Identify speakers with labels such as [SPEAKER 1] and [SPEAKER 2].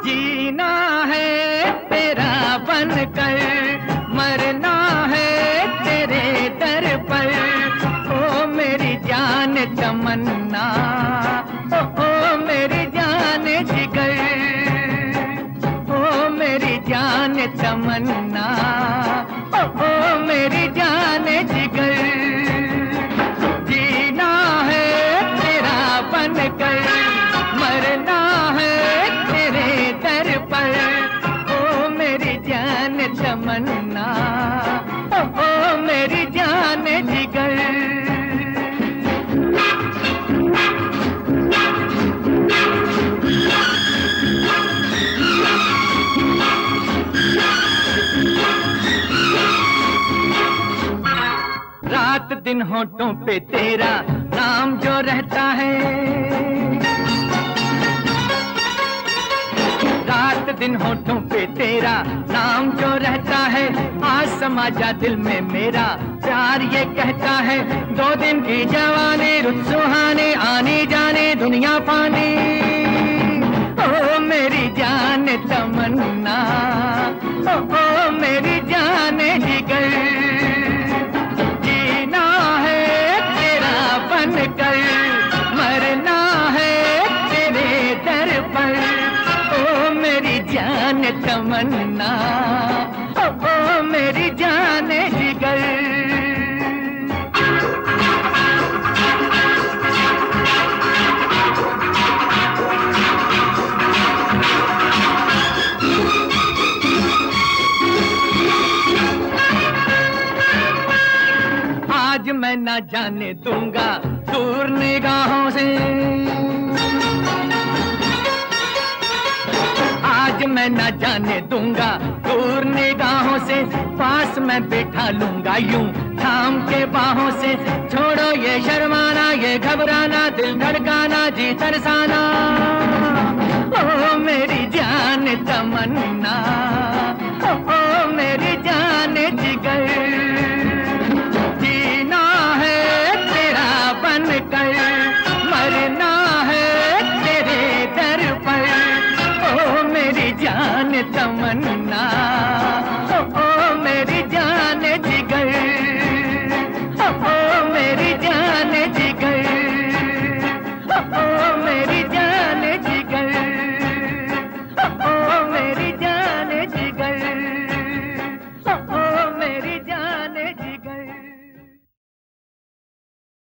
[SPEAKER 1] जीना है तेरा बनकर, मरना है तेरे दर पर। ओ मेरी जान तमन्ना, ओ मेरी जान जिगर, ओ मेरी जान तमन्ना, ओ मेरी जान जिगर। जीना है तेरा बनकर, मरना है तेरे दर पर। ओ मेरी जान तमन्ना, ओ मेरी जान जिगर। रात दिन होठों पे तेरा नाम जो रहता है, रात दिन होठों पे तेरा नाम जो रहता है। आज समा जा दिल में मेरा प्यार ये कहता है। 2 दिन की जवानी रुत सुहाने, आने जाने दुनिया पानी। ओ मेरी जान तमन्ना, ओ मेरी जान जिगर। जीना है तेरा बनकर, मरना है तेरे दर पर। ओ मेरी जान तमन्ना, ओ मेरी जान जिगर। आज मैं ना जाने दूंगा दूर निगाहों से, आज मैं ना जाने दूंगा दूर निगाहों से। पास मैं बैठा लूंगा यूं थाम के बाहों से। छोड़ो ये शर्माना, ये घबराना, दिल धड़काना, जी तरसाना।